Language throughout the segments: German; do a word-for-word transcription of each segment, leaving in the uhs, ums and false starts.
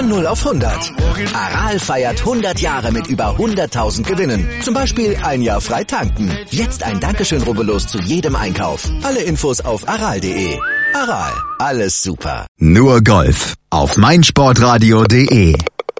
Von null auf hundert. Aral feiert hundert Jahre mit über hunderttausend Gewinnen. Zum Beispiel ein Jahr frei tanken. Jetzt ein Dankeschön, rubbellos zu jedem Einkauf. Alle Infos auf aral punkt de. Aral, alles super. Nur Golf auf meinsportradio punkt de.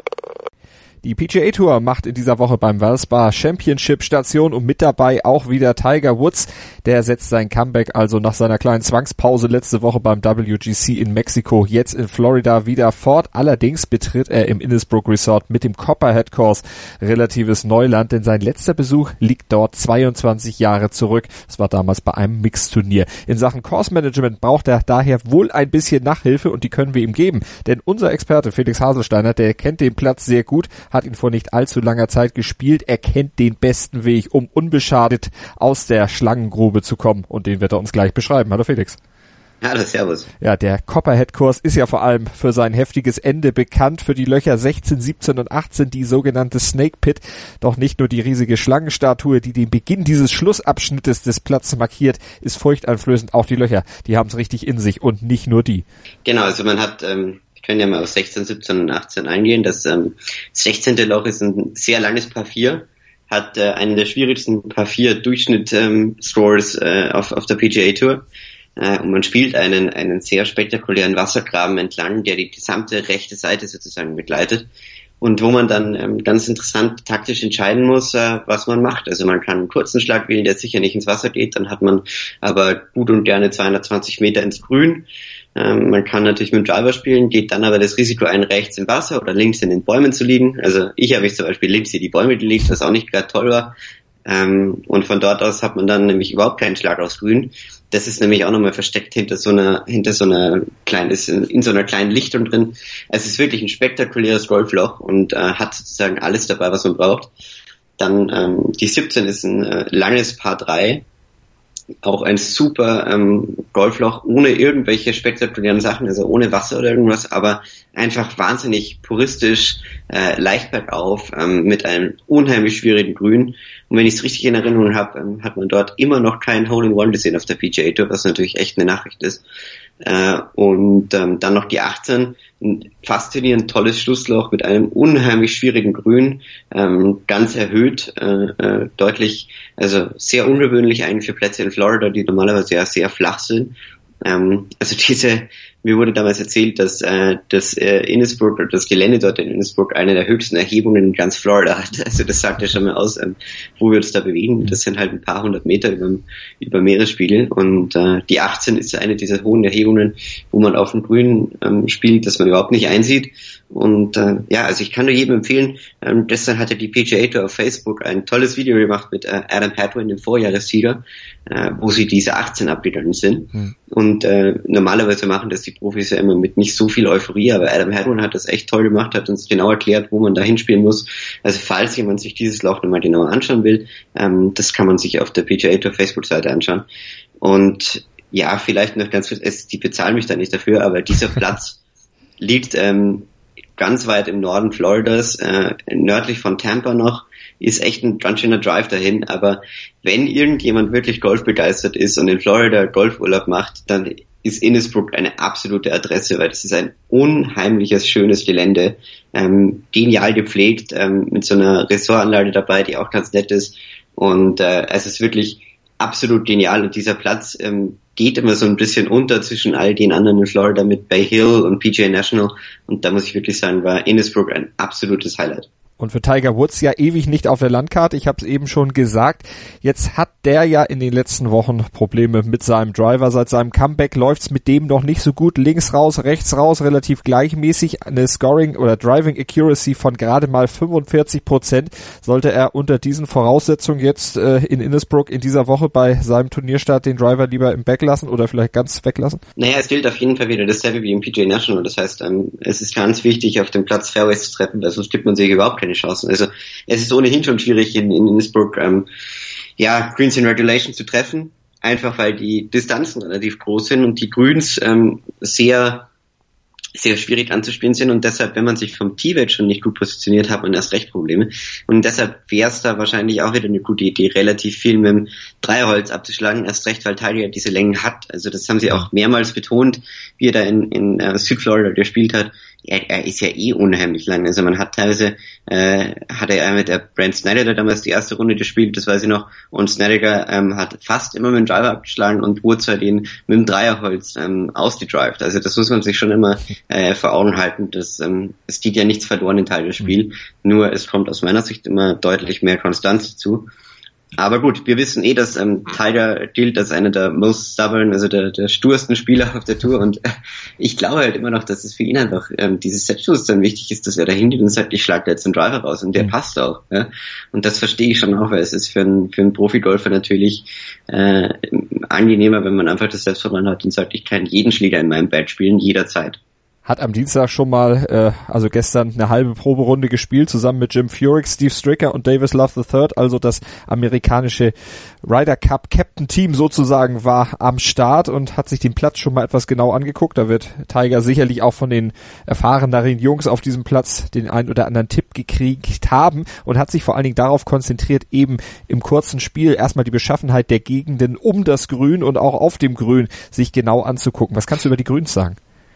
Die P G A Tour macht in dieser Woche beim Valspar Championship Station und mit dabei auch wieder Tiger Woods. Der setzt sein Comeback also nach seiner kleinen Zwangspause letzte Woche beim W G C in Mexiko jetzt in Florida wieder fort. Allerdings betritt er im Innisbrook Resort mit dem Copperhead Course relatives Neuland, denn sein letzter Besuch liegt dort zweiundzwanzig Jahre zurück. Das war damals bei einem Mixturnier. In Sachen Course Management braucht er daher wohl ein bisschen Nachhilfe und die können wir ihm geben. Denn unser Experte Felix Haselsteiner, der kennt den Platz sehr gut, hat ihn vor nicht allzu langer Zeit gespielt. Er kennt den besten Weg, um unbeschadet aus der Schlangengrube zu kommen. Und den wird er uns gleich beschreiben. Hallo Felix. Hallo, servus. Ja, der Copperhead-Kurs ist ja vor allem für sein heftiges Ende bekannt, für die Löcher sechzehn, siebzehn und achtzehn, die sogenannte Snake Pit. Doch nicht nur die riesige Schlangenstatue, die den Beginn dieses Schlussabschnittes des Platzes markiert, ist furchteinflößend. Auch die Löcher, die haben es richtig in sich und nicht nur die. Genau, also man hat... Ähm Wir können ja mal auf sechzehn, siebzehn und achtzehn eingehen. Das ähm, sechzehnte Loch ist ein sehr langes Par vier, hat äh, einen der schwierigsten Par vier Durchschnitt ähm, Scores äh, auf, auf der P G A Tour. Äh, und man spielt einen, einen sehr spektakulären Wassergraben entlang, der die gesamte rechte Seite sozusagen begleitet. Und wo man dann ähm, ganz interessant taktisch entscheiden muss, äh, was man macht. Also man kann einen kurzen Schlag wählen, der sicher nicht ins Wasser geht, dann hat man aber gut und gerne zweihundertzwanzig Meter ins Grün. Ähm, man kann natürlich mit dem Driver spielen, geht dann aber das Risiko ein, rechts im Wasser oder links in den Bäumen zu liegen. Also ich habe ich zum Beispiel links hier die Bäume gelegt, was auch nicht gerade toll war. Ähm, und von dort aus hat man dann nämlich überhaupt keinen Schlag aufs Grün. Das ist nämlich auch nochmal versteckt hinter so einer, hinter so einer kleinen, ist in, in so einer kleinen Lichtung drin. Es ist wirklich ein spektakuläres Golfloch und äh, hat sozusagen alles dabei, was man braucht. Dann ähm, die siebzehn ist ein äh, langes Par drei. Auch ein super ähm, Golfloch ohne irgendwelche spektakulären Sachen, also ohne Wasser oder irgendwas, aber einfach wahnsinnig puristisch, äh, leicht bergauf, ähm, mit einem unheimlich schwierigen Grün. Und wenn ich es richtig in Erinnerung habe, ähm, hat man dort immer noch kein Hole-in-One gesehen auf der P G A Tour, was natürlich echt eine Nachricht ist. Äh, und ähm, dann noch die achtzehn, ein faszinierend tolles Schlussloch mit einem unheimlich schwierigen Grün, ähm, ganz erhöht, äh, äh, deutlich, also sehr ungewöhnlich eigentlich für Plätze in Florida, die normalerweise ja sehr flach sind. Ähm, also diese, mir wurde damals erzählt, dass äh, das äh, Innisbrook, das Gelände dort in Innisbrook eine der höchsten Erhebungen in ganz Florida hat. Also das sagt ja schon mal aus, ähm, wo wir uns da bewegen. Das sind halt ein paar hundert Meter über, über Meeresspiegel und äh, die achtzehn ist eine dieser hohen Erhebungen, wo man auf dem Grün ähm, spielt, das man überhaupt nicht einsieht. Und äh, ja, also ich kann nur jedem empfehlen, ähm, gestern hatte die P G A Tour auf Facebook ein tolles Video gemacht mit äh, Adam Hadwin, dem Vorjahressieger, äh, wo sie diese achtzehn abgegangen sind. Hm. Und äh, normalerweise machen das die Profis ja immer mit nicht so viel Euphorie, aber Adam Hadwin hat das echt toll gemacht, hat uns genau erklärt, wo man da hinspielen muss. Also falls jemand sich dieses Loch nochmal genauer anschauen will, ähm, das kann man sich auf der P G A Tour Facebook-Seite anschauen. Und ja, vielleicht noch ganz kurz, es, die bezahlen mich da nicht dafür, aber dieser Platz liegt ähm, ganz weit im Norden Floridas, äh, nördlich von Tampa noch, ist echt ein ganz schöner Drive dahin, aber wenn irgendjemand wirklich golfbegeistert ist und in Florida Golfurlaub macht, dann ist Innisbrook eine absolute Adresse, weil das ist ein unheimliches, schönes Gelände, ähm, genial gepflegt, ähm, mit so einer Ressortanlage dabei, die auch ganz nett ist und äh, es ist wirklich absolut genial und dieser Platz ähm, geht immer so ein bisschen unter zwischen all den anderen in Florida mit Bay Hill und P G A National und da muss ich wirklich sagen, war Innisbrook ein absolutes Highlight. Und für Tiger Woods ja ewig nicht auf der Landkarte, ich habe es eben schon gesagt. Jetzt hat der ja in den letzten Wochen Probleme mit seinem Driver. Seit seinem Comeback läuft's mit dem noch nicht so gut. Links raus, rechts raus, relativ gleichmäßig. Eine Scoring- oder Driving Accuracy von gerade mal fünfundvierzig Prozent. Sollte er unter diesen Voraussetzungen jetzt äh, in Innisbrook in dieser Woche bei seinem Turnierstart den Driver lieber im Back lassen oder vielleicht ganz weglassen? Naja, es gilt auf jeden Fall wieder dasselbe wie im P G A National. Das heißt, ähm, es ist ganz wichtig, auf dem Platz Fairways zu treffen, weil sonst gibt man sich überhaupt keine Chancen. Also es ist ohnehin schon schwierig in, in Innisbrook ähm, ja, Greens in Regulation zu treffen, einfach weil die Distanzen relativ groß sind und die Grüns ähm, sehr sehr schwierig anzuspielen sind und deshalb, wenn man sich vom Tee-Welt schon nicht gut positioniert, hat man erst recht Probleme und deshalb wäre es da wahrscheinlich auch wieder eine gute Idee, relativ viel mit dem Dreierholz abzuschlagen, erst recht, weil Tiger diese Längen hat, also das haben sie auch mehrmals betont, wie er da in, in uh, Südflorida gespielt hat, er, er ist ja eh unheimlich lang. Also man hat teilweise, äh, hat er mit der Brent Snedeker damals die erste Runde gespielt, das weiß ich noch, und Snedeker ähm, hat fast immer mit dem Driver abgeschlagen und Woods hat ihn mit dem Dreierholz ähm, ausgedrived. Also das muss man sich schon immer äh, vor Augen halten. Das, ähm, es geht ja nichts verloren in Teil des Spiels, mhm. nur es kommt aus meiner Sicht immer deutlich mehr Konstanz dazu. Aber gut, wir wissen eh, dass ähm, Tiger gilt als einer der most stubborn, also der, der stursten Spieler auf der Tour, und äh, ich glaube halt immer noch, dass es für ihn einfach ähm, dieses Selbstbewusstsein dann wichtig ist, dass er da hingeht und sagt, ich schlag da jetzt einen Driver raus, und der mhm. passt auch. Ja? Und das verstehe ich schon auch, weil es ist für einen, für einen Profi-Golfer natürlich äh, angenehmer, wenn man einfach das Selbstvertrauen hat und sagt, ich kann jeden Schläger in meinem Bad spielen, jederzeit. Hat am Dienstag schon mal, äh, also gestern, eine halbe Proberunde gespielt, zusammen mit Jim Furyk, Steve Stricker und Davis Love the Third, also das amerikanische Ryder Cup Captain Team sozusagen war am Start und hat sich den Platz schon mal etwas genau angeguckt. Da wird Tiger sicherlich auch von den erfahreneren Jungs auf diesem Platz den einen oder anderen Tipp gekriegt haben und hat sich vor allen Dingen darauf konzentriert, eben im kurzen Spiel erstmal die Beschaffenheit der Gegenden um das Grün und auch auf dem Grün sich genau anzugucken. Was kannst du über die Grüns sagen?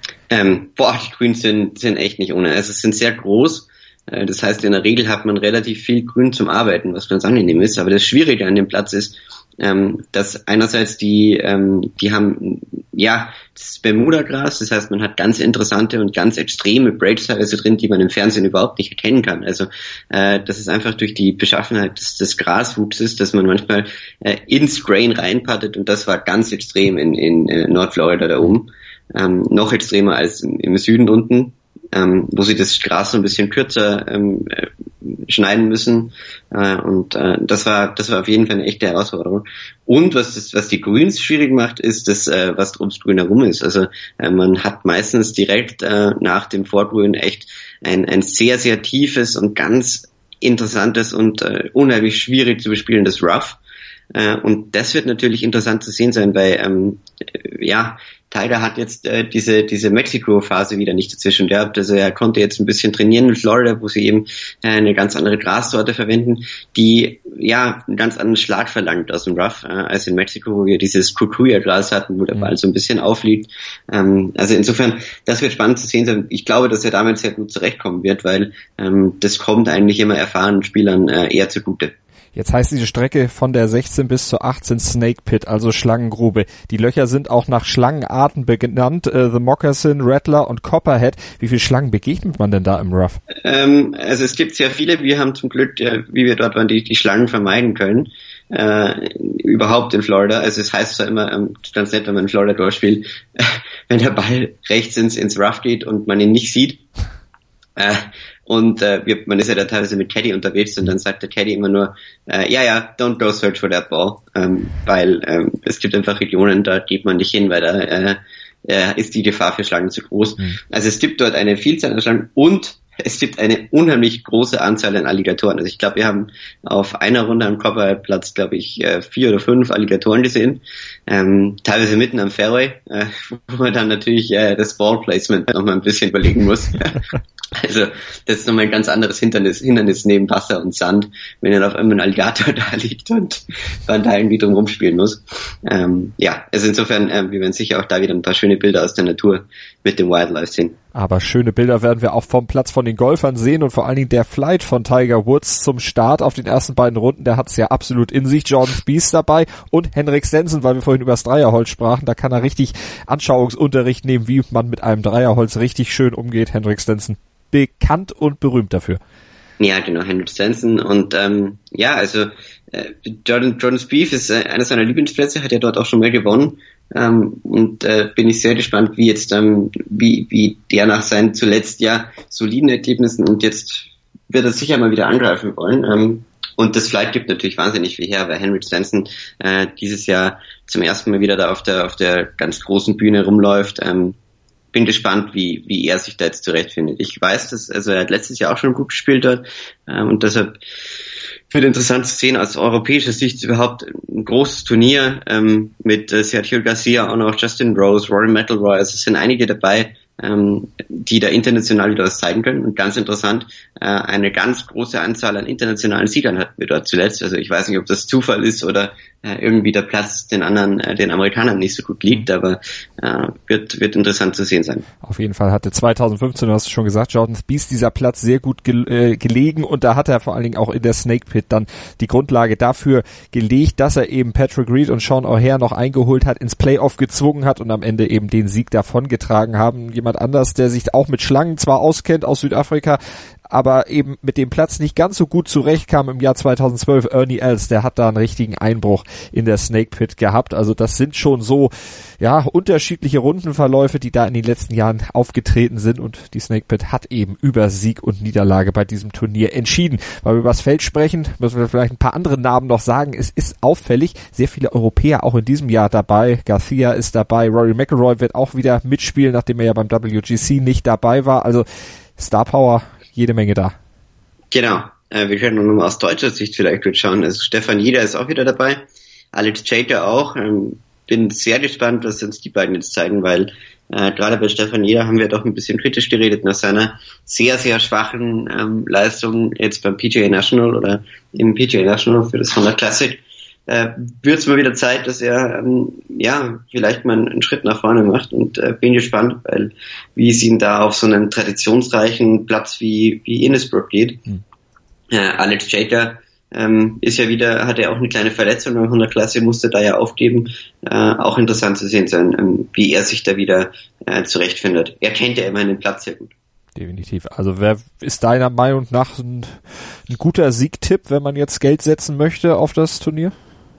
Ähm, boah, die Grüns sind, sind echt nicht ohne. Also es sind sehr groß. Äh, das heißt, in der Regel hat man relativ viel Grün zum Arbeiten, was ganz angenehm ist. Aber das Schwierige an dem Platz ist, ähm, dass einerseits die, ähm, die haben, ja, das Bermuda-Gras. Das heißt, man hat ganz interessante und ganz extreme Breaks teilweise drin, die man im Fernsehen überhaupt nicht erkennen kann. Also, äh, das ist einfach durch die Beschaffenheit des, des Graswuchses, dass man manchmal äh, ins Grain reinpattet, und das war ganz extrem in, in äh, Nordflorida da oben. Ähm, noch extremer als im, im Süden unten, ähm, wo sie das Gras so ein bisschen kürzer ähm, äh, schneiden müssen, äh, und äh, das war das war auf jeden Fall eine echte Herausforderung. Und was das, was die Grüns schwierig macht, ist das, äh, was ums Grün herum ist. Also äh, man hat meistens direkt äh, nach dem Vorgrün echt ein, ein sehr, sehr tiefes und ganz interessantes und äh, unheimlich schwierig zu bespielendes Rough. Äh, und das wird natürlich interessant zu sehen sein, weil ähm, ja, Tiger hat jetzt äh, diese diese Mexiko-Phase wieder nicht dazwischen gehabt. Also er konnte jetzt ein bisschen trainieren in Florida, wo sie eben äh, eine ganz andere Grassorte verwenden, die ja einen ganz anderen Schlag verlangt aus dem Rough, äh, als in Mexiko, wo wir dieses Kikuya-Gras hatten, wo der Ball so ein bisschen aufliegt. Ähm, also insofern, das wird spannend zu sehen sein. Ich glaube, dass er damit sehr gut zurechtkommen wird, weil ähm, das kommt eigentlich immer erfahrenen Spielern äh, eher zugute. Jetzt heißt diese Strecke von der sechzehn bis zur achtzehn Snake Pit, also Schlangengrube. Die Löcher sind auch nach Schlangenarten benannt, äh, The Moccasin, Rattler und Copperhead. Wie viele Schlangen begegnet man denn da im Rough? Ähm, also es gibt sehr viele. Wir haben zum Glück, äh, wie wir dort waren, die, die Schlangen vermeiden können. Äh, überhaupt in Florida. Also es heißt zwar immer, ähm, ganz nett, wenn man in Florida durchspielt, äh, wenn der Ball rechts ins, ins Rough geht und man ihn nicht sieht, äh, und äh, wir, man ist ja da teilweise mit Caddy unterwegs, und dann sagt der Caddy immer nur, äh, ja, ja, don't go search for that ball, ähm, weil ähm, es gibt einfach Regionen, da geht man nicht hin, weil da äh, äh, ist die Gefahr für Schlangen zu groß. Mhm. Also es gibt dort eine Vielzahl an Schlangen, und es gibt eine unheimlich große Anzahl an Alligatoren. Also ich glaube, wir haben auf einer Runde am Copperhead-Platz, glaube ich, äh, vier oder fünf Alligatoren gesehen, ähm, teilweise mitten am Fairway, äh, wo man dann natürlich äh, das Ball-Placement noch mal ein bisschen überlegen muss. Also das ist nochmal ein ganz anderes Hindernis, Hindernis neben Wasser und Sand, wenn dann auf einmal ein Alligator da liegt und man da irgendwie drum rumspielen muss. Ähm, ja, also insofern, äh, wir werden sicher auch da wieder ein paar schöne Bilder aus der Natur mit dem Wildlife sehen. Aber schöne Bilder werden wir auch vom Platz von den Golfern sehen, und vor allen Dingen der Flight von Tiger Woods zum Start auf den ersten beiden Runden, der hat es ja absolut in sich. Jordan Spieth dabei und Henrik Stenson, weil wir vorhin über das Dreierholz sprachen, da kann er richtig Anschauungsunterricht nehmen, wie man mit einem Dreierholz richtig schön umgeht. Henrik Stenson, bekannt und berühmt dafür. Ja, genau, Henrik Stenson. Und ähm, ja, also äh, Jordan, Jordan Spieth ist äh, einer seiner Lieblingsplätze, hat ja dort auch schon mal gewonnen. Ähm, und äh, bin ich sehr gespannt, wie jetzt ähm, wie wie der nach seinen zuletzt ja soliden Ergebnissen, und jetzt wird er sicher mal wieder angreifen wollen. Ähm, und das Flight gibt natürlich wahnsinnig viel her, weil Henrik Stenson äh, dieses Jahr zum ersten Mal wieder da auf der auf der ganz großen Bühne rumläuft. Ähm, bin gespannt, wie wie er sich da jetzt zurechtfindet. Ich weiß, dass also er hat letztes Jahr auch schon gut gespielt dort, äh, und deshalb wird interessant zu sehen, aus europäischer Sicht überhaupt ein großes Turnier ähm, mit äh, Sergio Garcia, auch noch Justin Rose, Rory McIlroy. Also es sind einige dabei, ähm, die da international wieder was zeigen können. Und ganz interessant, äh, eine ganz große Anzahl an internationalen Siegern hatten wir dort zuletzt. Also ich weiß nicht, ob das Zufall ist oder äh, irgendwie der Platz den anderen, äh, den Amerikanern nicht so gut liegt, aber äh, wird wird interessant zu sehen sein. Auf jeden Fall hatte zweitausendfünfzehn, du hast es schon gesagt, Jordan Spieth dieser Platz sehr gut ge- äh, gelegen und da hat er vor allen Dingen auch in der Snake Pit dann die Grundlage dafür gelegt, dass er eben Patrick Reed und Sean O'Haire noch eingeholt hat, ins Playoff gezwungen hat und am Ende eben den Sieg davongetragen haben. Jemand anders, der sich auch mit Schlangen zwar auskennt aus Südafrika, aber eben mit dem Platz nicht ganz so gut zurechtkam im Jahr zweitausendzwölf. Ernie Els, der hat da einen richtigen Einbruch in der Snake Pit gehabt. Also das sind schon so, ja, unterschiedliche Rundenverläufe, die da in den letzten Jahren aufgetreten sind und die Snake Pit hat eben über Sieg und Niederlage bei diesem Turnier entschieden. Weil wir über das Feld sprechen, müssen wir vielleicht ein paar andere Namen noch sagen. Es ist auffällig, sehr viele Europäer auch in diesem Jahr dabei. Garcia ist dabei, Rory McIlroy wird auch wieder mitspielen, nachdem er ja beim W G C nicht dabei war. Also Star Power, jede Menge da. Genau. Äh, wir können nur mal aus deutscher Sicht vielleicht kurz schauen. Also Stefan Jeder ist auch wieder dabei. Alex Chater auch. Ähm, bin sehr gespannt, was uns die beiden jetzt zeigen, weil äh, gerade bei Stefan Jeder haben wir doch ein bisschen kritisch geredet nach seiner sehr, sehr schwachen ähm, Leistung jetzt beim P G A National oder im P G A National für das Honda Classic. Äh, wird es mal wieder Zeit, dass er ähm, ja vielleicht mal einen Schritt nach vorne macht und äh, bin gespannt, weil wie es ihm da auf so einen traditionsreichen Platz wie wie Innisbrook geht. Mhm. Äh, Alex Chater ähm, ist ja wieder, hat ja auch eine kleine Verletzung in der Honda Klasse, musste da ja aufgeben. Äh, auch interessant zu sehen sein, ähm, wie er sich da wieder äh, zurechtfindet. Er kennt ja immerhin den Platz sehr gut. Definitiv. Also wer ist deiner Meinung nach ein, ein guter Siegtipp, wenn man jetzt Geld setzen möchte auf das Turnier?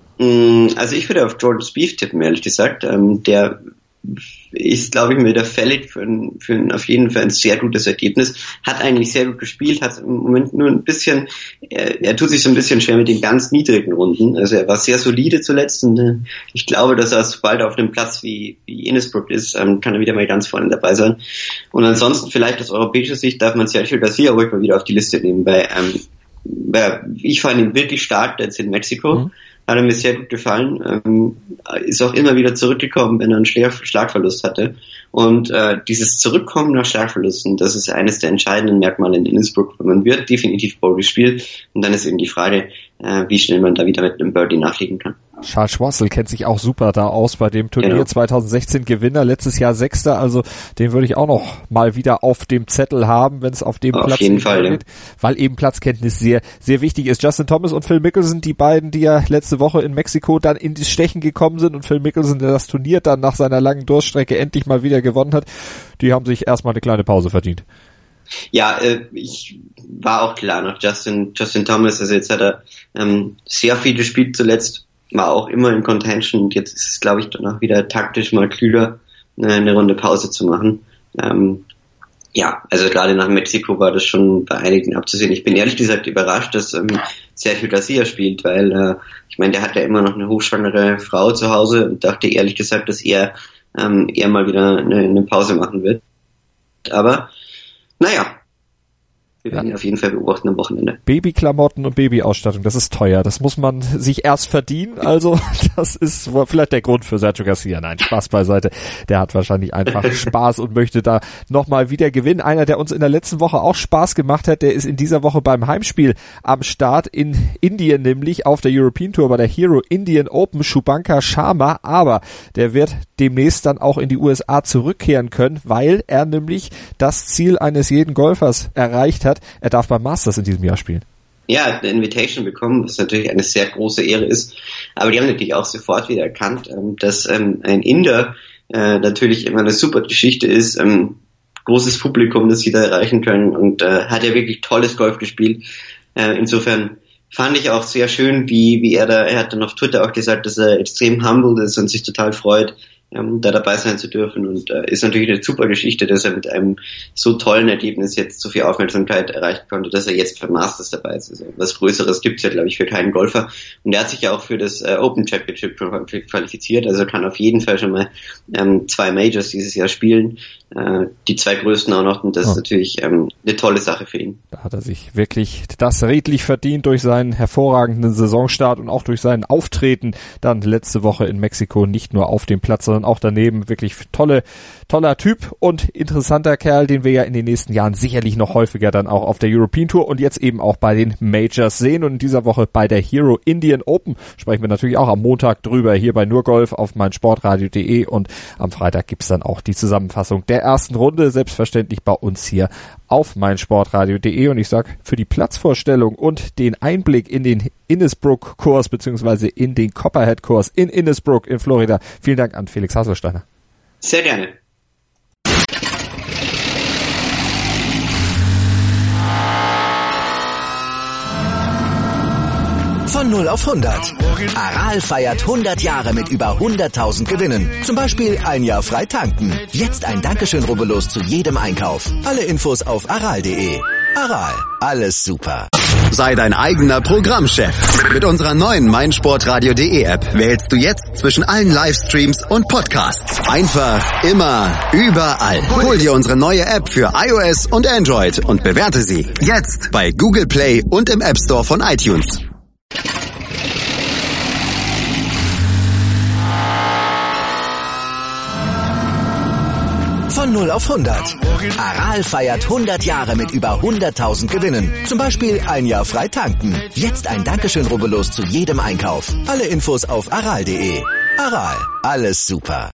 Also ich würde auf Jordan Spieth tippen, ehrlich gesagt. Ähm, der ist, glaube ich, mir wieder fällig für, ein, für ein, auf jeden Fall ein sehr gutes Ergebnis. Hat eigentlich sehr gut gespielt, hat im Moment nur ein bisschen, er, er tut sich so ein bisschen schwer mit den ganz niedrigen Runden. Also er war sehr solide zuletzt und äh, ich glaube, dass er sobald er auf einem Platz wie, wie Innisbrook ist, ähm, kann er wieder mal ganz vorne dabei sein. Und ansonsten vielleicht aus europäischer Sicht darf man Sergio Garcia ruhig mal wieder auf die Liste nehmen, weil, ähm, weil ich fand ihn wirklich stark jetzt in Mexiko. Mhm. Hat er mir sehr gut gefallen, ähm, ist auch immer wieder zurückgekommen, wenn er einen Schlag- Schlagverlust hatte. Und äh, dieses Zurückkommen nach Schlagverlusten, das ist eines der entscheidenden Merkmale in Innisbrook. Man wird definitiv Bowl gespielt und dann ist eben die Frage, äh, wie schnell man da wieder mit einem Birdie nachlegen kann. Charles Schwarzel kennt sich auch super da aus bei dem Turnier, genau. zweitausendsechzehn Gewinner, letztes Jahr Sechster, also den würde ich auch noch mal wieder auf dem Zettel haben, wenn es auf dem auf Platz jeden Fall, geht, ja. weil eben Platzkenntnis sehr, sehr wichtig ist. Justin Thomas und Phil Mickelson, die beiden, die ja letzte Woche in Mexiko dann in die Stechen gekommen sind und Phil Mickelson, der das Turnier dann nach seiner langen Durststrecke endlich mal wieder gewonnen hat, die haben sich erstmal eine kleine Pause verdient. Ja, äh, ich war auch klar nach Justin Justin Thomas, also jetzt hat er ähm, sehr viel gespielt zuletzt, war auch immer in Contention und jetzt ist es, glaube ich, dann auch wieder taktisch mal klüger, eine, eine Runde Pause zu machen. Ähm, ja, also gerade nach Mexiko war das schon bei einigen abzusehen. Ich bin ehrlich gesagt überrascht, dass ähm, Sergio Garcia spielt, weil äh, ich meine, der hat ja immer noch eine hochschwangere Frau zu Hause und dachte ehrlich gesagt, dass er ähm, eher mal wieder eine, eine Pause machen wird. Aber naja, wir werden ihn auf jeden Fall beobachten am Wochenende. Babyklamotten und Babyausstattung, das ist teuer. Das muss man sich erst verdienen. Also das ist vielleicht der Grund für Sergio Garcia. Nein, Spaß beiseite. Der hat wahrscheinlich einfach Spaß und möchte da nochmal wieder gewinnen. Einer, der uns in der letzten Woche auch Spaß gemacht hat, der ist in dieser Woche beim Heimspiel am Start in Indien, nämlich auf der European Tour bei der Hero Indian Open, Shubhankar Sharma. Aber der wird demnächst dann auch in die U S A zurückkehren können, weil er nämlich das Ziel eines jeden Golfers erreicht hat. Er darf beim Masters in diesem Jahr spielen. Ja, er hat eine Invitation bekommen, was natürlich eine sehr große Ehre ist. Aber die haben natürlich auch sofort wieder erkannt, dass ein Inder natürlich immer eine super Geschichte ist. Großes Publikum, das sie da erreichen können und hat ja wirklich tolles Golf gespielt. Insofern fand ich auch sehr schön, wie, wie er da, er hat dann auf Twitter auch gesagt, dass er extrem humble ist und sich total freut, ähm, da dabei sein zu dürfen und äh, ist natürlich eine super Geschichte, dass er mit einem so tollen Ergebnis jetzt so viel Aufmerksamkeit erreichen konnte, dass er jetzt beim Masters dabei ist. Also was Größeres gibt's ja, glaube ich, für keinen Golfer und er hat sich ja auch für das äh, Open Championship qualifiziert, also kann auf jeden Fall schon mal ähm, zwei Majors dieses Jahr spielen, äh, die zwei größten auch noch und das oh. ist natürlich ähm, eine tolle Sache für ihn. Da hat er sich wirklich das redlich verdient durch seinen hervorragenden Saisonstart und auch durch sein Auftreten dann letzte Woche in Mexiko, nicht nur auf dem Platz, sondern dann auch daneben. Wirklich tolle, toller Typ und interessanter Kerl, den wir ja in den nächsten Jahren sicherlich noch häufiger dann auch auf der European Tour und jetzt eben auch bei den Majors sehen. Und in dieser Woche bei der Hero Indian Open sprechen wir natürlich auch am Montag drüber hier bei Nur Golf auf meinsportradio punkt de und am Freitag gibt's dann auch die Zusammenfassung der ersten Runde, selbstverständlich bei uns hier auf meinsportradio punkt de. Und ich sag für die Platzvorstellung und den Einblick in den Innisbrook-Kurs beziehungsweise in den Copperhead-Kurs in Innisbrook in Florida, vielen Dank an Felix Hasselsteiner. Sehr gerne. Von null auf hundert. Aral feiert hundert Jahre mit über hunderttausend Gewinnen. Zum Beispiel ein Jahr frei tanken. Jetzt ein Dankeschön, rubbellos zu jedem Einkauf. Alle Infos auf aral punkt de. Aral, alles super. Sei dein eigener Programmchef. Mit unserer neuen meinsportradio punkt de App wählst du jetzt zwischen allen Livestreams und Podcasts. Einfach, immer, überall. Hol dir unsere neue App für iOS und Android und bewerte sie jetzt bei Google Play und im App Store von iTunes. Von null auf hundert. Aral feiert hundert Jahre mit über hunderttausend Gewinnen. Zum Beispiel ein Jahr frei tanken. Jetzt ein Dankeschön, rubbellos zu jedem Einkauf. Alle Infos auf aral punkt de. Aral, alles super.